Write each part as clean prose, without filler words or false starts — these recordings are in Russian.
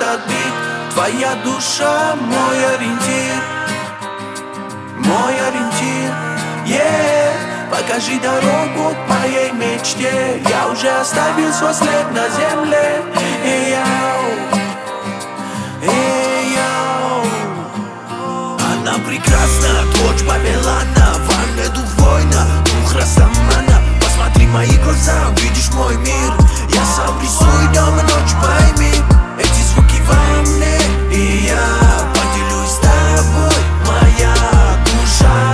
этот бит. Твоя душа мой ориентир, мой ориентир, yeah. Покажи дорогу к моей мечте. Я уже оставил свой след на земле. Она прекрасна, дочь Бабилана, Ванеду воина, дух Растамана. Посмотри в мои глаза, увидишь мой мир. Я сам рисую днем и ночь, пойми. Эти звуки во мне, и я поделюсь с тобой, моя душа.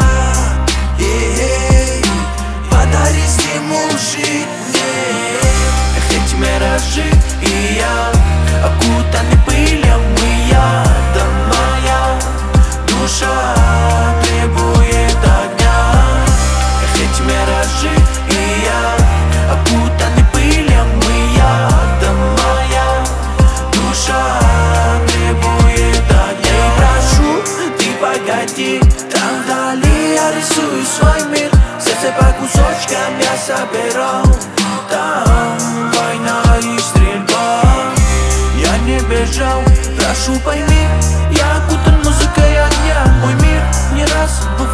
Подари стимул жить мне. Эти миражи, и я окутаны пылью, и я, да моя душа требует огня. Эти миражи, и я окутаны пылью, и я, да моя душа требует огня. Я прошу, ты погоди, там вдали я рисую свой мир. Сердце по кусочкам я собирал. Там война и стрельба. Я не бежал, прошу пойми. Я окутан музыкой огня. Мой мир не раз